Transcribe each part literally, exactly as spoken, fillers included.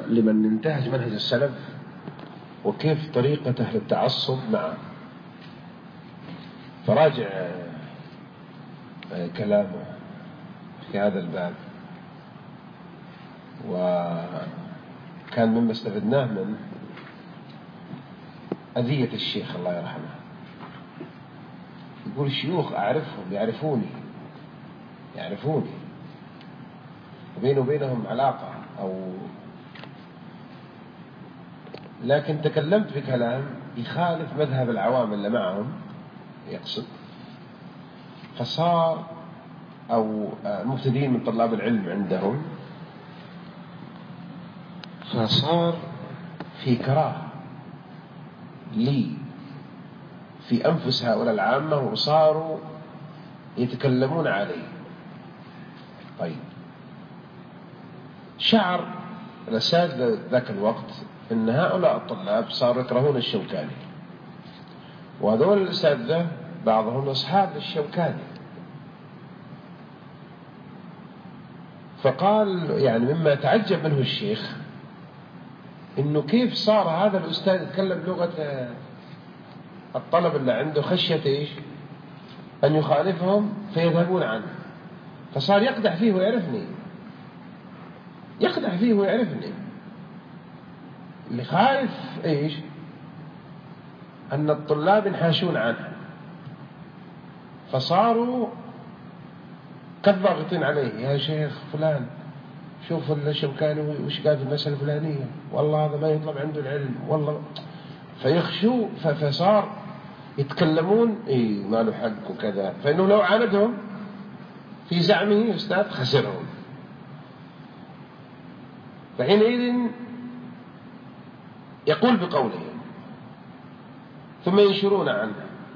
لمن انتهج منهج السلف وكيف طريقة أهل التعصب معه. فراجع كلامه في هذا الباب. وكان مما استفدناه من أذية الشيخ الله يرحمه، يقول الشيوخ أعرفهم يعرفوني يعرفوني وبيني وبينهم علاقة، أو لكن تكلمت بكلام يخالف مذهب العوام اللي معهم يقصد، فصار أو المبتدئين من طلاب العلم عندهم، فصار في كراهة لي في أنفس هؤلاء العامة وصاروا يتكلمون عليه. طيب شعر الأساتذة ذاك الوقت أن هؤلاء الطلاب صاروا يكرهون الشوكاني، وهذول الأساتذة بعضهم أصحاب الشوكاني، فقال يعني مما تعجب منه الشيخ إنه كيف صار هذا الأستاذ يتكلم لغة الطلب اللي عنده خشية إيش أن يخالفهم فيذهبون عنه، فصار يقدح فيه ويعرفني يقدح فيه ويعرفني اللي خايف إيش أن الطلاب ينحاشون عنه، فصاروا كالضاغطين عليه، يا شيخ فلان شوف الشوكاني وش قال في المسألة الفلانية، والله هذا ما يطلب عنده العلم والله، فيخشوا، فصار يتكلمون إيه ما له حق وكذا، فإنه لو عاندهم في زعمه أستاذ خسرهم، فحينئذ يقول بقوله ثم ينشرون عنه،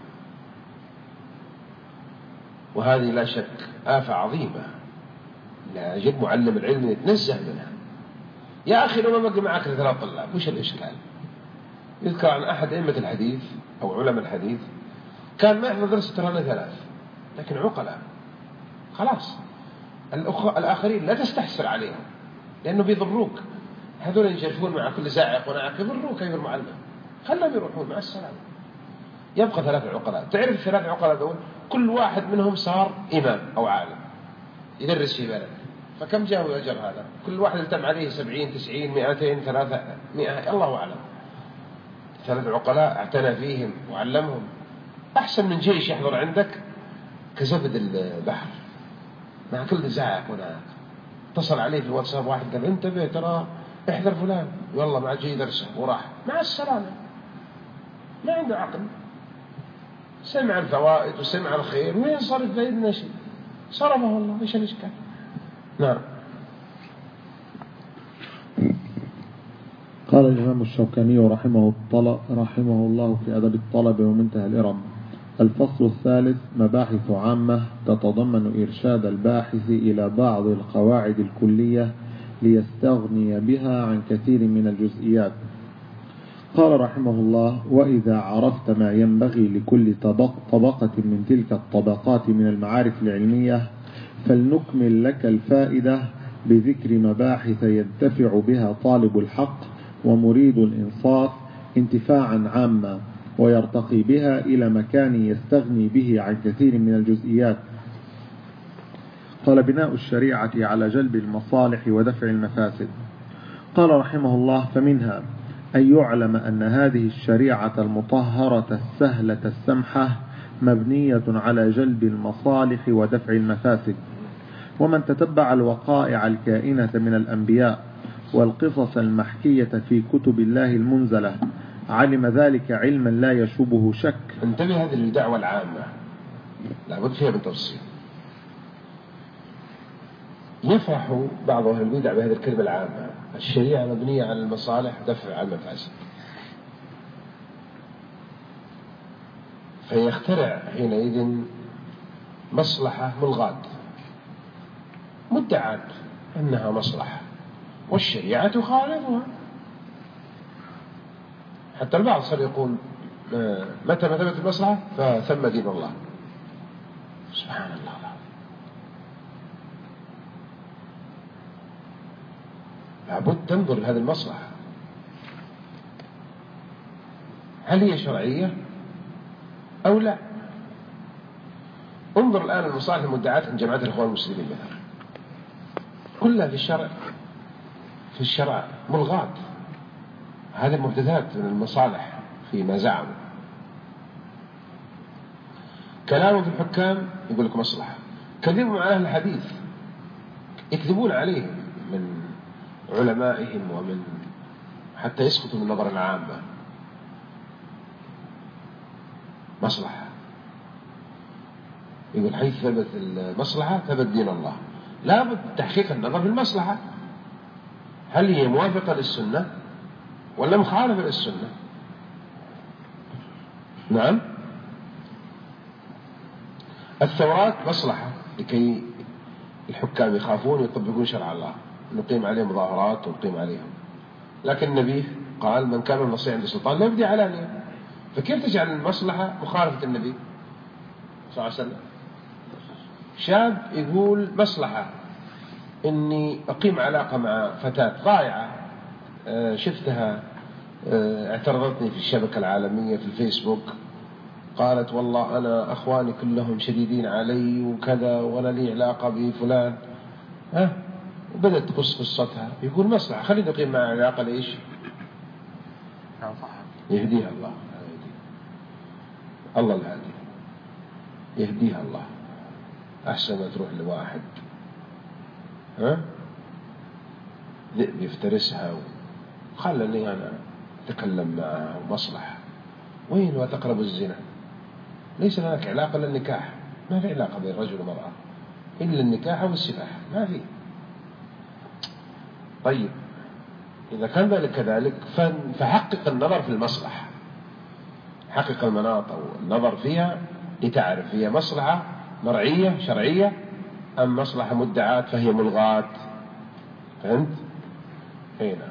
وهذه لا شك آفة عظيمة لا يجب معلم العلم يتنزه منها. يا أخي لو ما بقي معك ثلاث طلاب وش الإشكال؟ يذكر عن أحد أئمة الحديث أو علماء الحديث كان ما يحفظ درس ترانا ثلاث لكن عقلاء، خلاص الآخرين لا تستحسر عليهم لأنه بيضروك، هذول ينجرفون مع كل زاعق وناعق يضروك أيها المعلم، خلهم يروحون مع السلامة. يبقى ثلاث عقلاء، تعرف ثلاث عقلاء دول كل واحد منهم صار إمام أو عالم يدرس في بلد، فكم جاءوا أجر هذا؟ كل واحد التم عليه سبعين تسعين مئتين ثلاثة مئة الله أعلم. ثلاث عقلاء اعتنى فيهم وعلمهم أحسن من جيش يحضر عندك كزبد البحر مع كل زعق وناعق. اتصل عليه في الواتساب واحد قال انتبه ترى احذر فلان، والله ما جاي درسه وراح مع السلامة، ما عنده عقل، سمع الفوائد وسمع الخير وين صرف بيدنا شيء صرفه والله، ايش الاشكال؟ نعم. قال الإمام الشوكاني رحمه, رحمه الله في أدب الطلب ومنتهى الإرم: الفصل الثالث مباحث عامة تتضمن إرشاد الباحث إلى بعض القواعد الكلية ليستغني بها عن كثير من الجزئيات. قال رحمه الله: وإذا عرفت ما ينبغي لكل طبق طبقة من تلك الطبقات من المعارف العلمية فلنكمل لك الفائدة بذكر مباحث ينتفع بها طالب الحق ومريد الإنصاف انتفاعا عاما، ويرتقي بها إلى مكان يستغني به عن كثير من الجزئيات. قال: بناء الشريعة على جلب المصالح ودفع المفاسد. قال رحمه الله: فمنها أن يعلم أن هذه الشريعة المطهرة السهلة السمحة مبنية على جلب المصالح ودفع المفاسد. ومن تتبع الوقائع الكائنة من الأنبياء والقصص المحكية في كتب الله المنزلة علم ذلك علما لا يشوبه شك. انتبه، هذه الدعوة العامة لابد فيها من تفصيل. يفرح بعض أهل البدع بهذه الكلمة العامة: الشريعة مبنية على المصالح دفع على المفاسد، فيخترع حينئذ مصلحة ملغاة مدعاة أنها مصلحة والشريعة تخالفها. حتى البعض صار يقول متى ما ثبت المصلحة فثم دين الله. سبحان الله. لابد تنظر لهذه المصلحة، هل هي شرعية أو لا؟ انظر الآن المصالح المدعاة عند جماعة الإخوان المسلمين مثلا، كلها في الشرع في الشرع ملغاة، هذه محدثات من المصالح فيما زعموا. كلامه في الحكام يقول لك مصلحة، كذبوا مع أهل الحديث يكذبون عليهم من علمائهم ومن حتى يسقطوا من نظر العامة، مصلحة. يقول حيث ثبت المصلحة ثبت دين الله، لا بد تحقيق النظر في المصلحة، هل هي موافقة للسنة ولا مخالفة للسنة؟ نعم. الثورات مصلحة لكي الحكام يخافون يطبقون شرع الله، نقيم عليهم مظاهرات ونقيم عليهم، لكن النبي قال من كان النصيحة عند السلطان لا يبدي علانية، فكيف تجعل المصلحة مخالفة النبي صلى الله عليه وسلم؟ شاب يقول مصلحة إني أقيم علاقة مع فتاة ضائعة شفتها اعترضتني في الشبكة العالمية في الفيسبوك، قالت والله أنا أخواني كلهم شديدين علي وكذا وأنا لي علاقة بفلان، ها وبدأت تقص قصتها، يقول مصلحة خليني أقيم مع علاقة ليش؟ يهديها الله، الله الهادي يهديها الله، أحسن ما تروح لواحد ها ذئب يفترسها وخلني أنا أتكلم معها ومصلحة. وين وتقرب الزنا؟ ليس لك علاقة إلا النكاح، ما في علاقة بين رجل ومرأة إلا النكاح والسفاح، ما في. طيب إذا كان ذلك كذلك فحقق النظر في المصلحة، حقق المناط أو النظر فيها لتعرف هي مصلحة مرعية شرعية أم مصلحة مدعاة فهي ملغاة. فهمت؟ هنا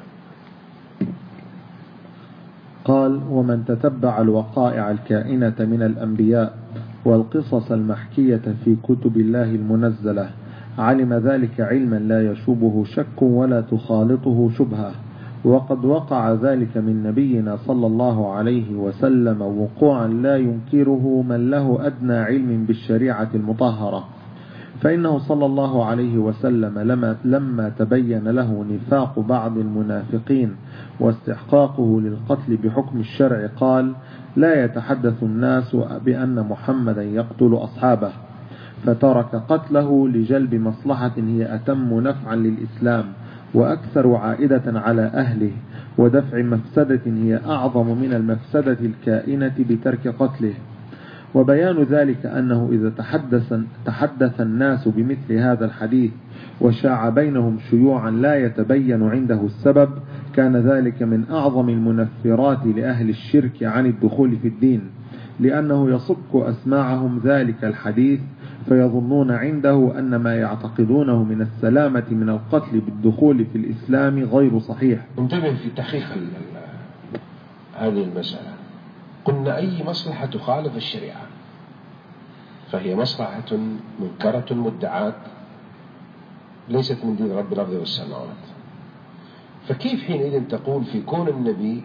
قال ومن تتبع الوقائع الكائنة من الأنبياء والقصص المحكية في كتب الله المنزلة علم ذلك علما لا يشوبه شك ولا تخالطه شبهة، وقد وقع ذلك من نبينا صلى الله عليه وسلم وقوعا لا ينكره من له أدنى علم بالشريعة المطهرة، فإنه صلى الله عليه وسلم لما, لما تبين له نفاق بعض المنافقين واستحقاقه للقتل بحكم الشرع قال لا يتحدث الناس بأن محمدا يقتل أصحابه، فترك قتله لجلب مصلحة هي أتم نفعا للإسلام وأكثر عائدة على أهله، ودفع مفسدة هي أعظم من المفسدة الكائنة بترك قتله. وبيان ذلك أنه إذا تحدث, تحدث الناس بمثل هذا الحديث وشاع بينهم شيوعا لا يتبين عنده السبب كان ذلك من أعظم المنفرات لأهل الشرك عن الدخول في الدين، لأنه يصك أسماعهم ذلك الحديث فيظنون عنده أن ما يعتقدونه من السلامة من القتل بالدخول في الإسلام غير صحيح. انتبه في تحقيق هذه المسألة، قلنا أي مصلحة تخالف الشريعة فهي مصلحة منكرة مدعاة ليست من دين رب الأرض والسماوات، فكيف حينئذ تقول في كون النبي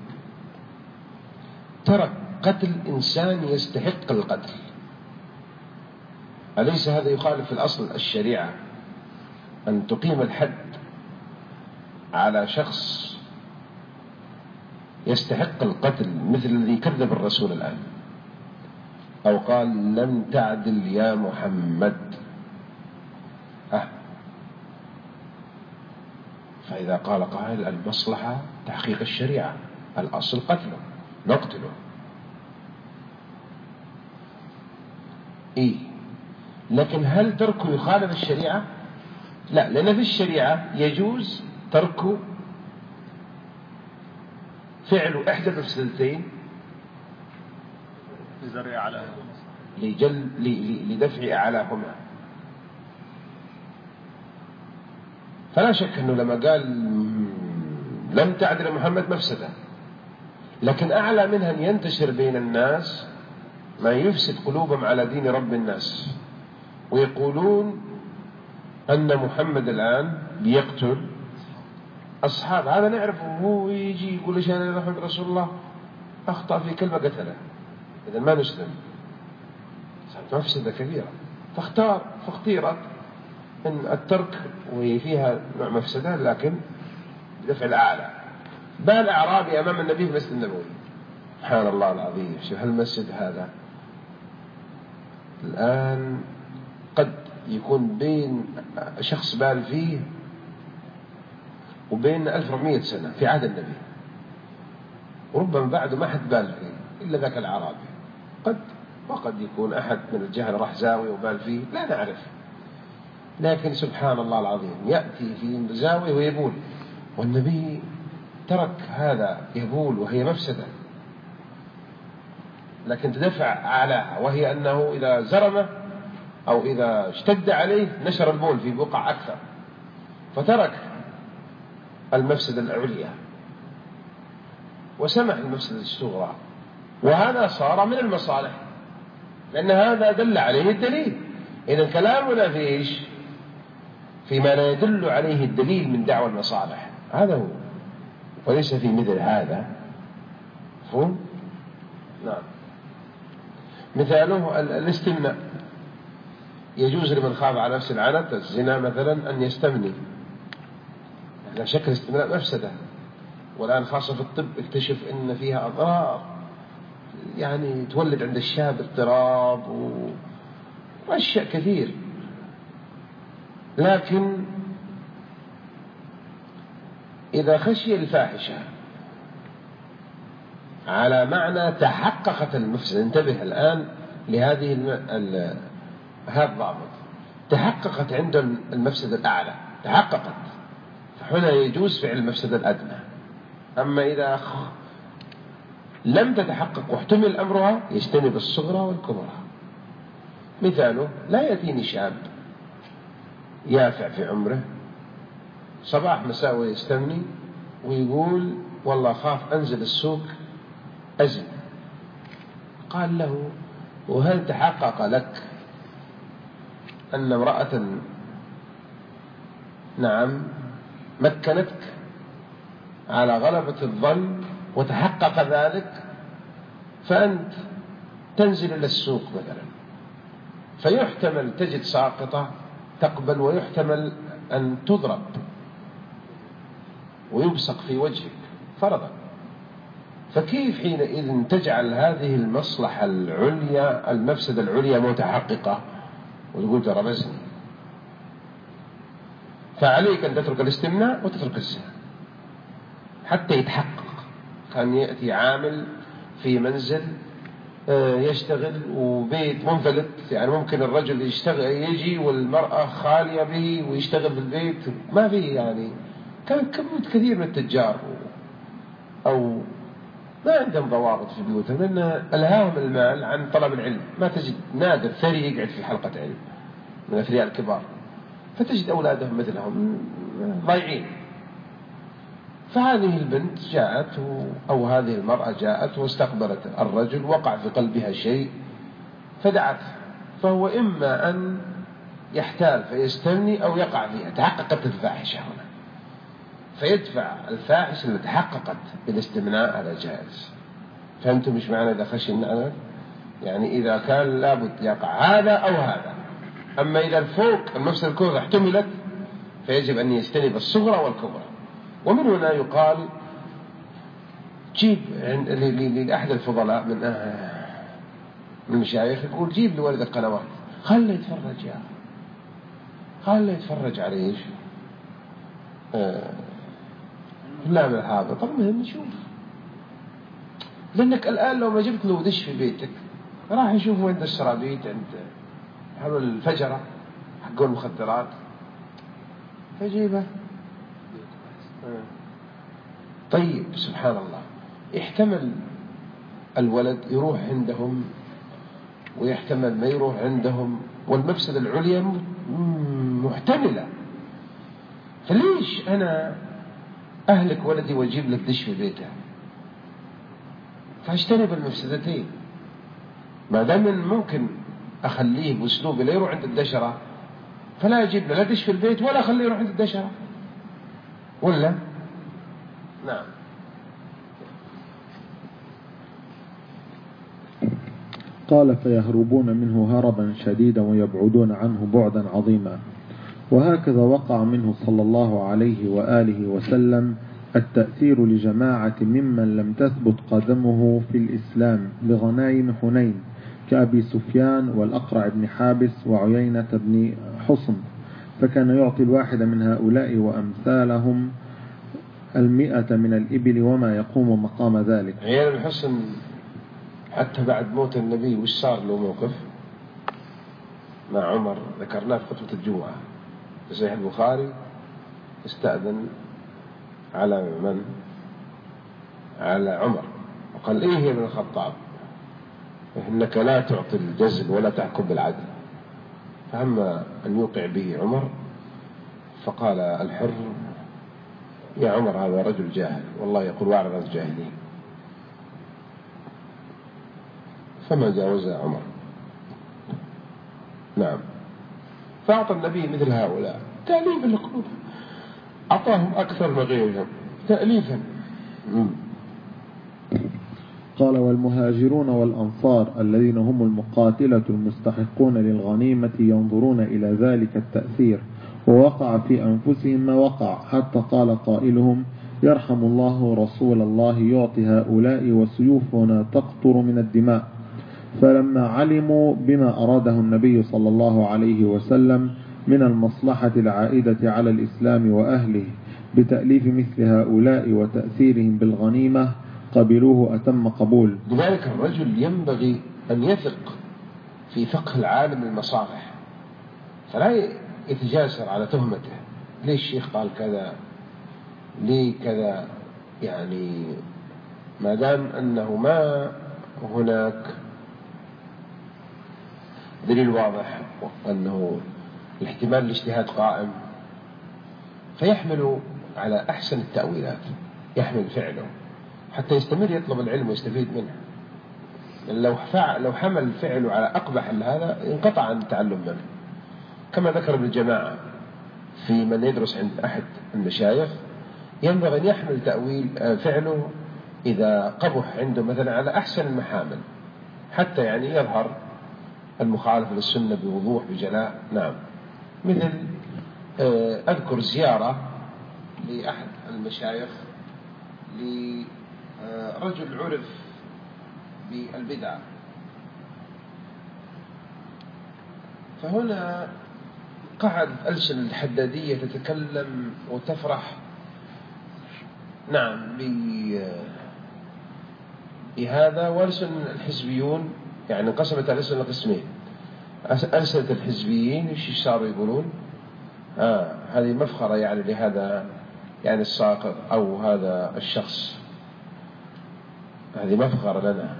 ترك قتل إنسان يستحق القتل؟ أليس هذا يخالف الأصل الشريعة أن تقيم الحد على شخص يستحق القتل مثل الذي كذب الرسول الآن أو قال لم تعدل يا محمد؟ أه. فإذا قال قائل المصلحة تحقيق الشريعة، الأصل قتله نقتله، إيه، لكن هل تركه يخالف الشريعة؟ لا، لأن في الشريعة يجوز ترك فعل إحدى المفسدتين لجل لدفع أعلاهما. فلا شك أنه لما قال لم تعدل محمد مفسدة، لكن أعلى منها أن ينتشر بين الناس ما يفسد قلوبهم على دين رب الناس، ويقولون أن محمد الآن بيقتل أصحاب هذا نعرفه، هو يجي يقول إيش أنا أحب رسول الله، أخطأ في كلمة قتله، إذا ما نسلم، صارت مفسدة كبيرة. فاختار فاختيرت إن الترك وهي فيها نوع مفسدة لكن بدفع الأعلى. بال أعرابي أمام النبي في المسجد النبوي، سبحان الله العظيم، شوف هالمسجد هذا الآن قد يكون بين شخص بال فيه وبين ألف وأربعمائة سنة في عهد النبي، وربما بعده ما حد بال فيه إلا ذاك الأعرابي، قد وقد يكون أحد من الجهل راح زاوية وبال فيه، لا نعرف. لكن سبحان الله العظيم يأتي في زاوية ويبول، والنبي ترك هذا يبول وهي مفسدة، لكن تدفع أعلاها، وهي أنه إذا زرم أو إذا اشتد عليه نشر البول في بقع أكثر، فترك المفسدة العليا وسمح المفسدة الصغرى، وهذا صار من المصالح، لأن هذا دل عليه الدليل. إذن كلامنا في إيش؟ فيما لا يدل عليه الدليل من دعوى المصالح، هذا هو، وليس في مثل هذا. فهم؟ نعم. مثاله الاستمناء، يجوز لمن خاف على نفس العنت الزنا مثلا أن يستمني، لا شك الاستمناء مفسدة، والآن خاصة في الطب اكتشف أن فيها أضرار، يعني تولد عند الشاب اضطراب وأشياء كثير. لكن إذا خشي الفاحشة على معنى تحققت المفسدة، انتبه الآن لهذه الم... هذا الضابط، تحققت عند المفسدة الأعلى، تحققت، فهنا يجوز فعل المفسدة الأدنى. أما إذا لم تتحقق واحتمل أمرها يجتنب الصغرى والكبرى. مثاله لا يأتيني شاب يافع في عمره صباح مساء ويستمني ويقول والله خاف أنزل السوق أزن، قال له وهل تحقق لك أن امرأة نعم مكنتك على غلبة الظن وتحقق ذلك، فأنت تنزل إلى السوق مثلا، فيحتمل تجد ساقطة تقبل، ويحتمل أن تضرب ويبصق في وجهك فرضا، فكيف حينئذ تجعل هذه المصلحة العليا المفسدة العليا متحققة وتقول ترى بزني؟ فعليك أن تترك الاستمناء وتترك الزنا حتى يتحقق. كان يأتي عامل في منزل يشتغل وبيت منفلت، يعني ممكن الرجل يشتغل يجي والمرأة خالية به ويشتغل بالبيت ما فيه، يعني كان كمية كثير من التجار أو ما عندهم ضوابط في بيوتهم، لأن ألهاهم المال عن طلب العلم. ما تجد نادر ثري يقعد في حلقة علم من الأثرياء الكبار، فتجد أولادهم مثلهم ضايعين. فهذه البنت جاءت أو هذه المرأة جاءت واستقبلت الرجل، وقع في قلبها شيء فدعت، فهو إما أن يحتال فيستمني أو يقع فيها، تحققت الفاحشة هنا، فيدفع الفاحشة اللي تحققت بالاستمناء على جائز. فهمتم مش معنى إذا خشي النعنى؟ يعني إذا كان لابد يقع هذا أو هذا. أما إذا الفوق المفسدة الكبرى احتملت فيجب أن يجتنب الصغرى والكبرى. ومن هنا يقال جيب لأحد الفضلاء من من المشايخ يقول جيب لولد القنوات خلي يتفرج يا خلي يتفرج عليه ايش آه لا من هذا. طب مهم نشوف، لأنك الآن لو ما جبت له دش في بيتك راح يشوفه عند السرابيت عند حول الفجرة حقون المخدرات فجيبه. طيب سبحان الله، يحتمل الولد يروح عندهم ويحتمل ما يروح عندهم، والمفسدة العليا محتملة، فليش أنا أهلك ولدي وأجيب لك دش في بيته؟ فاجتنب المفسدتين. ما دام ممكن أخليه بأسلوبي لا يروح عند الدشرة، فلا أجيب له لا دش في البيت ولا أخليه يروح عند الدشرة، ولا نعم. قال فيهربون منه هربا شديدا ويبعدون عنه بعدا عظيما. وهكذا وقع منه صلى الله عليه وآله وسلم التأثير لجماعة ممن لم تثبت قدمه في الإسلام لغنايم حنين كأبي سفيان والأقرع بن حابس وعيينة بن حصن، فكان يعطي الواحد من هؤلاء وأمثالهم المئة من الإبل وما يقوم مقام ذلك. عيينة بن حصن حتى بعد موت النبي وش صار له موقف مع عمر ذكرناه في خطبة الجمعة في صحيح البخاري. استأذن على من؟ على عمر وقال إيه يا ابن الخطاب إنك لا تعطي الجزل ولا تحكم بالعدل، فهم أن يوقع به عمر فقال الحر يا عمر هذا رجل جاهل والله يقول واعرض عن الجاهلين، فما جاوز عمر. نعم. فأعطى النبي مثل هؤلاء تأليف القلوب، أعطاهم أكثر من غيرهم تأليفا. قال والمهاجرون والأنصار الذين هم المقاتلة المستحقون للغنيمة ينظرون إلى ذلك التأثير، ووقع في أنفسهم ما وقع، حتى قال قائلهم يرحم الله رسول الله يعطي هؤلاء وسيوفنا تقطر من الدماء. فلما علموا بما أراده النبي صلى الله عليه وسلم من المصلحة العائدة على الإسلام وأهله بتأليف مثل هؤلاء وتأثيرهم بالغنيمة قبلوه أتم قبول. لذلك الرجل ينبغي أن يثق في فقه العالم المصالح، فلا يتجاسر على تهمته ليه الشيخ قال كذا ليه كذا، يعني ما دام أنه ما هناك دليل واضح وأنه الاحتمال الاجتهاد قائم فيحمل على أحسن التأويلات، يحمل فعله حتى يستمر يطلب العلم ويستفيد منه. لو لو حمل فعله على أقبح هذا انقطع عن التعلم منه، كما ذكر ابن الجماعة في من يدرس عند أحد المشايخ ينبغي أن يحمل تأويل فعله إذا قبح عنده مثلا على أحسن المحامل حتى يعني يظهر المخالف للسنة بوضوح بجلاء. نعم. مثل أذكر زيارة لأحد المشايخ لرجل عرف بالبدع، فهنا قعد ألسن الحدادية تتكلم وتفرح نعم بهذا، وألسن الحزبيون يعني انقسمت الألسنة لقسمين، ألسنة الحزبيين ايش صاروا يقولون آه هذه مفخرة يعني لهذا يعني الساقط أو هذا الشخص، هذه مفخرة لنا.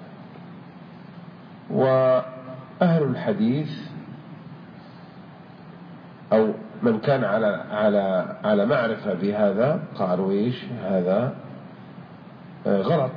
وأهل الحديث أو من كان على على على معرفة بهذا قالوا إيش هذا آه غلط.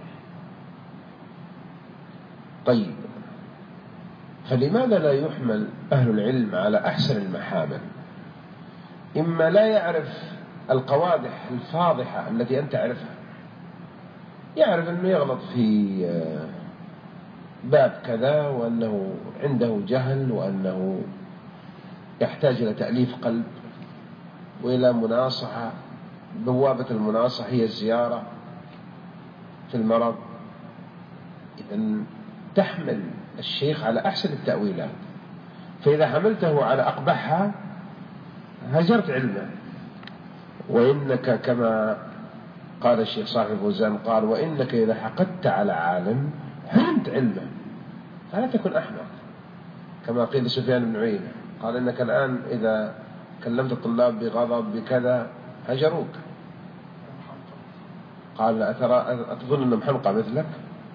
طيب فلماذا لا يحمل أهل العلم على أحسن المحامل؟ إما لا يعرف القوادح الفاضحة التي أنت تعرفها، يعرف أنه يغلط في باب كذا وأنه عنده جهل وأنه يحتاج إلى تأليف قلب وإلى مناصحة، بوابة المناصحة هي الزيارة في المرض. إذن تحمل الشيخ على أحسن التأويلات، فإذا حملته على أقبحها هجرت علمه. وإنك كما قال الشيخ صاحب الفوزان قال وإنك إذا حقدت على عالم حرمت علمه فلا تكن أحمق، كما قيل سفيان بن عيينة قال إنك الآن إذا كلمت الطلاب بغضب بكذا هجروك، قال أترى أتظن أنهم حمقى مثلك؟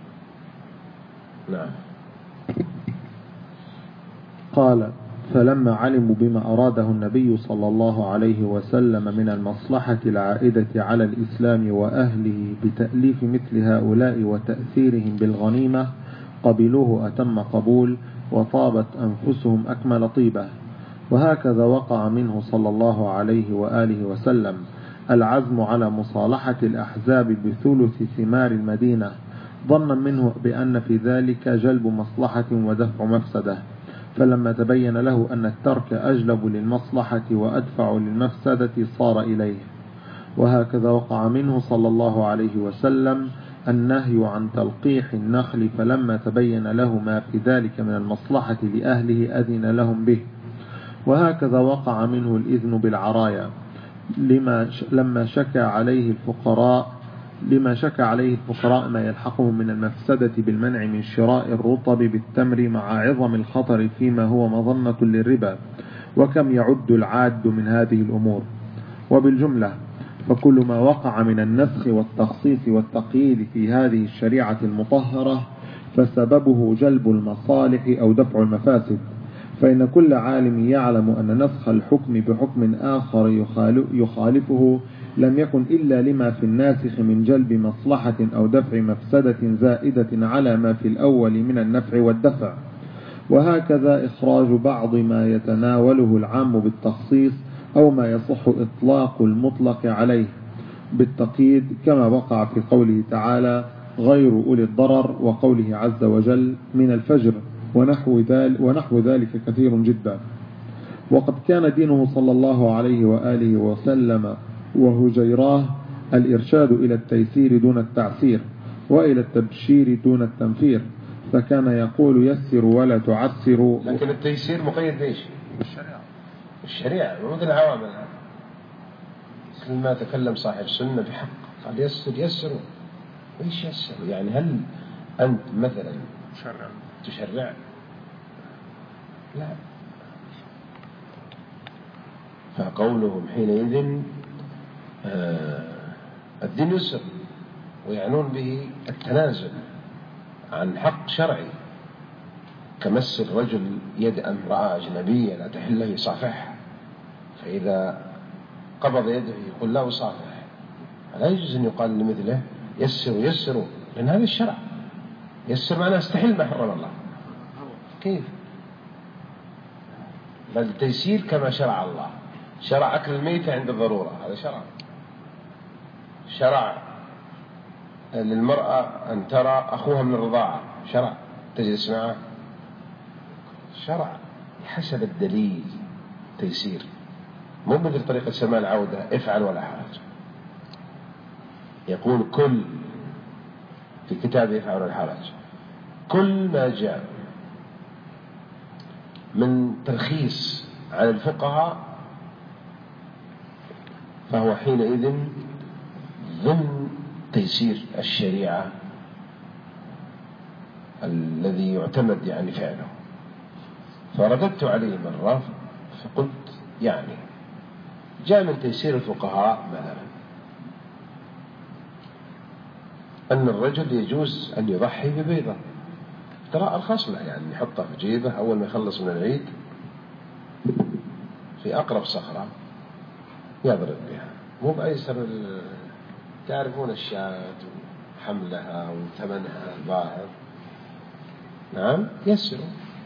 نعم. قال فلما علموا بما أراده النبي صلى الله عليه وسلم من المصلحة العائدة على الإسلام وأهله بتأليف مثل هؤلاء وتأثيرهم بالغنيمة قبلوه أتم قبول وطابت أنفسهم أكمل طيبة. وهكذا وقع منه صلى الله عليه وآله وسلم العزم على مصالحة الأحزاب بثلث ثمار المدينة، ظنا منه بأن في ذلك جلب مصلحة ودفع مفسدة، فلما تبين له أن الترك أجلب للمصلحة وأدفع للمفسدة صار إليه. وهكذا وقع منه صلى الله عليه وسلم النهي عن تلقيح النخل، فلما تبين له ما في ذلك من المصلحة لأهله أذن لهم به. وهكذا وقع منه الإذن بالعرايا لما لما شكى عليه الفقراء لما شكى عليه الفقراء ما يلحقهم من المفسدة بالمنع من شراء الرطب بالتمر مع عظم الخطر فيما هو مظنة للربا، وكم يعد العاد من هذه الأمور. وبالجملة فكل ما وقع من النسخ والتخصيص والتقييد في هذه الشريعة المطهرة فسببه جلب المصالح أو دفع المفاسد، فإن كل عالم يعلم أن نسخ الحكم بحكم آخر يخالفه لم يكن إلا لما في الناسخ من جلب مصلحة أو دفع مفسدة زائدة على ما في الأول من النفع والدفع. وهكذا إخراج بعض ما يتناوله العام بالتخصيص أو ما يصح إطلاق المطلق عليه بالتقييد، كما وقع في قوله تعالى غير أولي الضرر، وقوله عز وجل من الفجر، ونحو ذلك, ونحو ذلك كثير جدا. وقد كان دينه صلى الله عليه وآله وسلم وهجيراه الإرشاد إلى التيسير دون التعسير، وإلى التبشير دون التنفير، فكان يقول يسروا ولا تعسروا. لكن التيسير مقيد بإيش؟ الشريعة. الشريعة مثل العوامل، مثل ما تكلم صاحب السنة بحق قال يسر يسروا. وإيش يسروا؟ يعني هل أنت مثلا تشرع تشرع؟ لا. فقولهم حينئذ آه الدين يسر، ويعنون به التنازل عن حق شرعي، كمس الرجل يد امرأة أجنبية لا تحل له يصافحها، فإذا قبض يده يقول لا أصافح، لا يجوز أن يقال لمثله يسروا يسروا، لأن هذا الشرع. يسر معناه استحل ما حرم الله. كيف؟ بل التيسير كما شرع الله. شرع أكل الميتة عند الضرورة، هذا شرع. شرع للمرأة أن ترى أخوها من الرضاعة، شرع. تجلس معه، شرع حسب الدليل. تيسير مو مثل طريقة سماع العودة افعل ولا حرج. يقول كل في كتاب افعل ولا حرج كل ما جاء من ترخيص على الفقهاء فهو حينئذ ضمن تيسير الشريعة الذي يعتمد يعني فعله. فرددت عليه مرة فقلت يعني جاء من تيسير الفقهاء مثلا أن الرجل يجوز أن يضحي ببيضة، ترى أرخص له، يعني يحطها في جيبه أول ما يخلص من العيد في أقرب صخرة يضرب بها، مو بأيسر. تعرفون الشاة وحملها وثمنها الباهظ. نعم يسروا.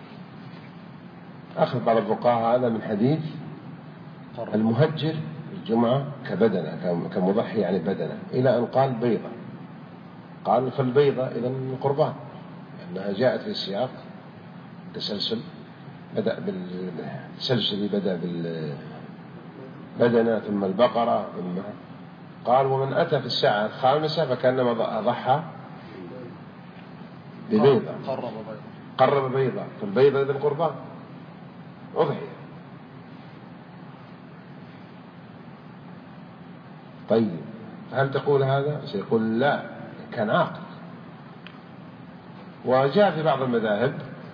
أخذ بعض الفقهاء هذا من حديث المهجر الجمعة كبدنة كمضحي يعني بدنة، إلى أن قال بيضة. قال فالبيضة إذن قربان، لأنها جاءت في السياق تسلسل، بدأ بالتسلسل بدأ بالبدنة ثم البقرة ثم قال ومن أتى في الساعة الخامسة فكأنما ضحى ببيضة قرب بيضة، فالبيضة إذن قربان أضحية. طيب هل تقول هذا؟ سيقول لا، كان عاقل. وجاء في بعض المذاهب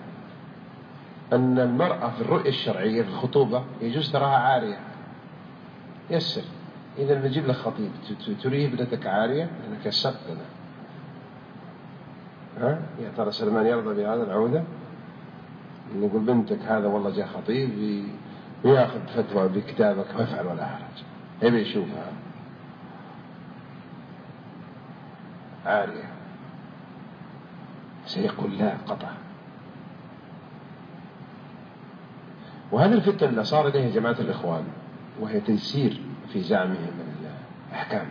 أن المرأة في الرؤية الشرعية في الخطوبة يجوز تراها عارية، يسر. إذا نجيب لك خطيب تريه ابنتك عارية لأنك يسرت لنا، ها يا ترى سلمان يرضى بهذا العودة؟ نقول بنتك هذا والله جاء خطيب وياخذ فتوى بكتابك ما يفعل ولا حرج، يبي يشوفها عارية، سيقول لا قطع. وهذه الفتنة اللي صار إليها جماعة الإخوان وهي تيسير في زعمهم أحكام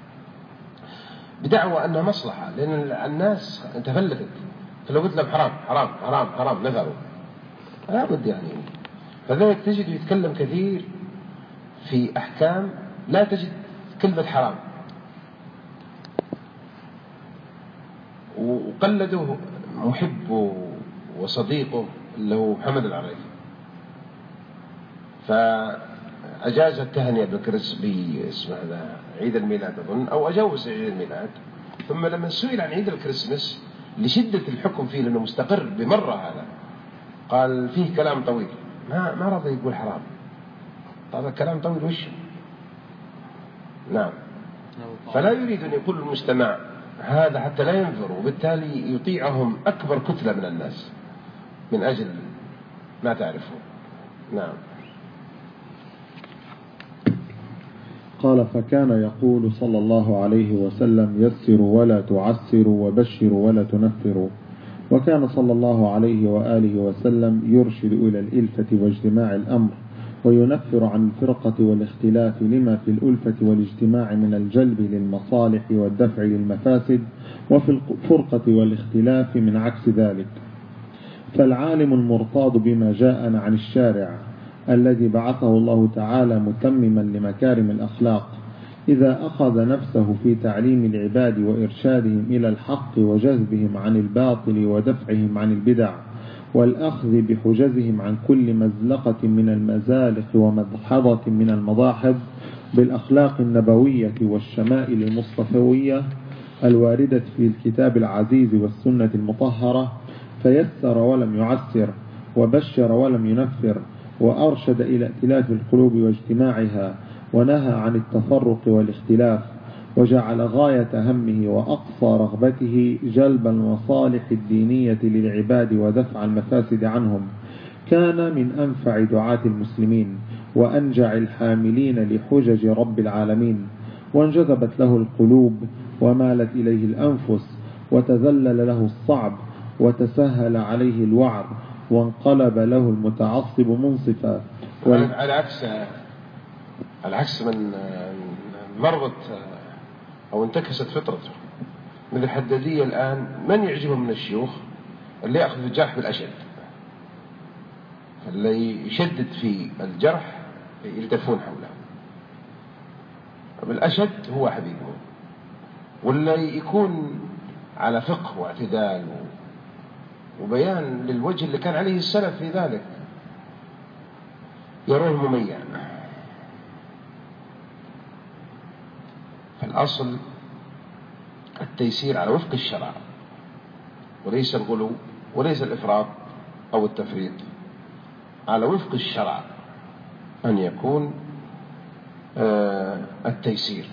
بدعوى أنها مصلحة، لأن الناس تفلتت، فلو قلت لهم حرام حرام حرام حرام نذروا لا بد يعني. فذلك تجد يتكلم كثير في أحكام لا تجد كلمة حرام، وقلده محبه وصديقه اللي هو محمد العريفي، فأجاز التهنئة بالكريس باسم هذا عيد الميلاد أظن، أو أجوز عيد الميلاد. ثم لما سئل عن عيد الكريسماس لشدة الحكم فيه لأنه مستقر بمرة هذا، قال فيه كلام طويل، ما ما رضي يقول حرام. هذا كلام طويل وش؟ نعم. فلا يريد أن يقول المجتمع هذا حتى لا ينفروا، وبالتالي يطيعهم أكبر كتلة من الناس من أجل ما تعرفون. نعم. قال فكان يقول صلى الله عليه وسلم يسروا ولا تعسروا وبشروا ولا تنفروا. وكان صلى الله عليه وآله وسلم يرشد إلى الإلفة واجتماع الأمر، وينفر عن الفرقة والاختلاف لما في الألفة والاجتماع من الجلب للمصالح والدفع للمفاسد، وفي الفرقة والاختلاف من عكس ذلك. فالعالم المرتاض بما جاءنا عن الشارع الذي بعثه الله تعالى متمما لمكارم الأخلاق، إذا أخذ نفسه في تعليم العباد وإرشادهم إلى الحق وجذبهم عن الباطل ودفعهم عن البدع والأخذ بحجزهم عن كل مزلقة من المزالق ومدحضة من المضاحض بالأخلاق النبوية والشمائل المصطفوية الواردة في الكتاب العزيز والسنة المطهرة، فيسر ولم يعسر، وبشر ولم ينفر، وأرشد إلى ائتلاف القلوب واجتماعها، ونهى عن التفرق والاختلاف، وجعل غاية همه وأقصى رغبته جلب المصالح الدينية للعباد ودفع المفاسد عنهم، كان من أنفع دعاة المسلمين وأنجع الحاملين لحجج رب العالمين، وانجذبت له القلوب ومالت إليه الأنفس، وتذلل له الصعب وتسهل عليه الوعر، وانقلب له المتعصب منصفا. وال... على عكس على عكس من مرضت أو انتكست فطرته مثل الحدادية الآن، من يعجبهم من الشيوخ اللي يأخذ الجرح بالأشد، اللي يشدد في الجرح يلتفون حوله بالأشد هو حبيبه، ولا يكون على فقه واعتدال وبيان للوجه اللي كان عليه السلف في ذلك يرون مميع. فالأصل التيسير على وفق الشرع، وليس الغلو وليس الإفراط أو التفريط، على وفق الشرع أن يكون آه التيسير.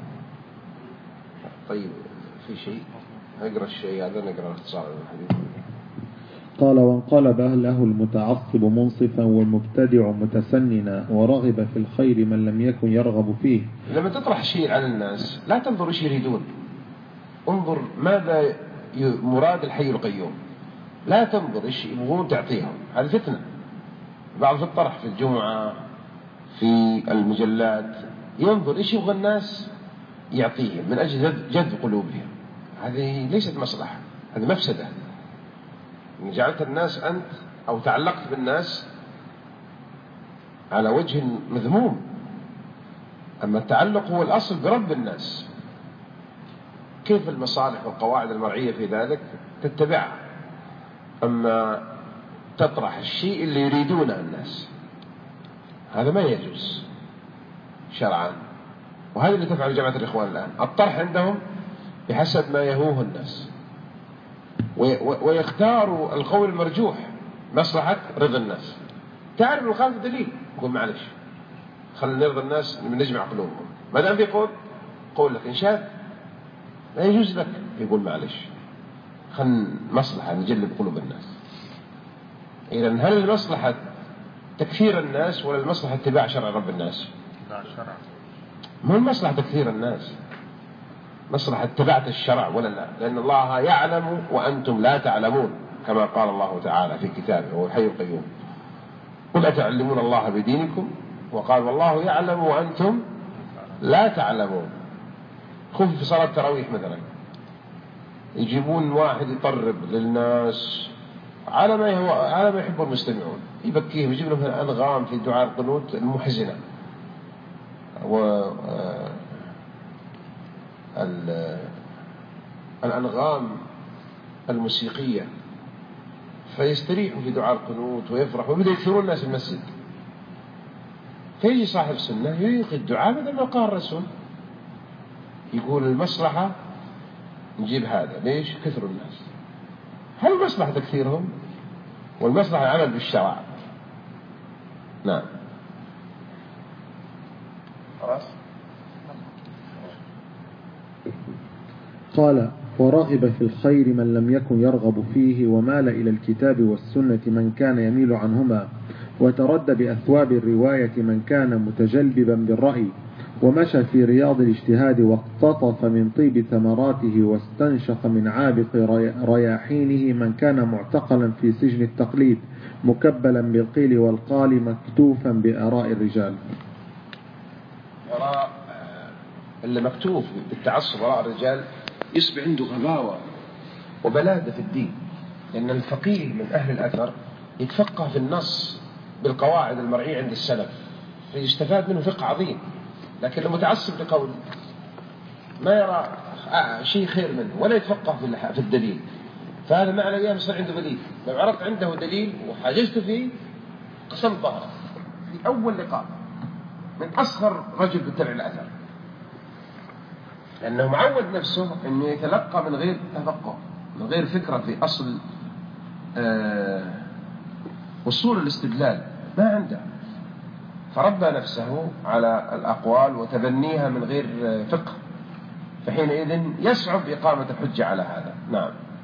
طيب في شيء أقرأ الشيء هذا، نقرأ اختصار الحديث. قال وانقلب له المتعصب منصفا والمبتدع متسننا، ورغب في الخير من لم يكن يرغب فيه. لما تطرح شيء على الناس لا تنظر ايش يريدون، انظر ماذا مراد الحي القيوم، لا تنظر ايش يبغون تعطيهم، هذه فتنة. بعض في الطرح في الجمعة في المجلات ينظر ايش يبغى الناس يعطيهم من أجل جذب قلوبهم، هذه ليست مصلحة، هذه مفسدة. إن جعلت الناس أنت أو تعلقت بالناس على وجه مذموم. أما التعلق هو الأصل برب الناس، كيف المصالح والقواعد المرعية في ذلك تتبعها. أما تطرح الشيء اللي يريدونه الناس هذا ما يجوز شرعا، وهذا اللي تفعل جماعة الإخوان الآن، الطرح عندهم بحسب ما يهوه الناس، ويختاروا القول المرجوح مصلحة رضا الناس. تعرف الخالف دليل يقول معلش خلينا نرضى الناس نجمع قلوبهم، ما دام في قول قول لك إن شاء لا يجوز لك، يقول معلش خلينا مصلحة نجلب قلوب الناس. إذن هل المصلحة تكثير الناس ولا المصلحة اتباع شرع رب الناس؟ لا شرع. مو المصلحة تكثير الناس، مصلحة اتبعت الشرع ولا لا؟ لأن الله يعلم وأنتم لا تعلمون، كما قال الله تعالى في كتابه هو الحي القيوم، قل أتعلمون الله بدينكم، وقال والله يعلم وأنتم لا تعلمون. خوف في صلاة التراويح مثلا يجيبون واحد يطرب للناس على ما هو على ما يحب المستمعون، يبكيهم، يجيب لهم أنغام في دعاء القنوت المحزنة و الأنغام الموسيقية، فيستريحوا في دعاء القنوت ويفرحوا ويبدأ يكثرون الناس المسجد. فيجي صاحب السنة يلقي الدعاء بدل ما قال الرسول، يقول المصلحة نجيب هذا، ليش؟ كثر الناس. هل المصلحة تكثيرهم والمصلحة العمل بالشرع؟ نعم. خلاص. قال: ورغب في الخير من لم يكن يرغب فيه، ومال إلى الكتاب والسنة من كان يميل عنهما، وترد بأثواب الرواية من كان متجلبا بالرأي، ومشى في رياض الاجتهاد واقتطف من طيب ثمراته، واستنشق من عابق رياحينه من كان معتقلا في سجن التقليد، مكبلا بالقيل والقال، مكتوفا بآراء الرجال. وراء اللي مكتوف بالتعصب وراء الرجال يصبح عنده غباوة وبلادة في الدين، لأن الفقيه من أهل الأثر يتفقه في النص بالقواعد المرعية عند السلف فيستفاد منه فقه عظيم، لكن المتعصب لقول ما يرى شيء خير منه ولا يتفقه في الدليل، فهذا معنى اليوم يصير عنده دليل، لو عرضت عنده دليل وحاجزت فيه قسم ظهره في أول لقاء من أصغر رجل بتبع الأثر، لأنه معود نفسه أنه يتلقى من غير تفقه، من غير فكرة في أصل آه وصول الاستدلال ما عنده، فربى نفسه على الأقوال وتبنيها من غير فقه، فحينئذ يصعب إقامة الحجة على هذا. نعم.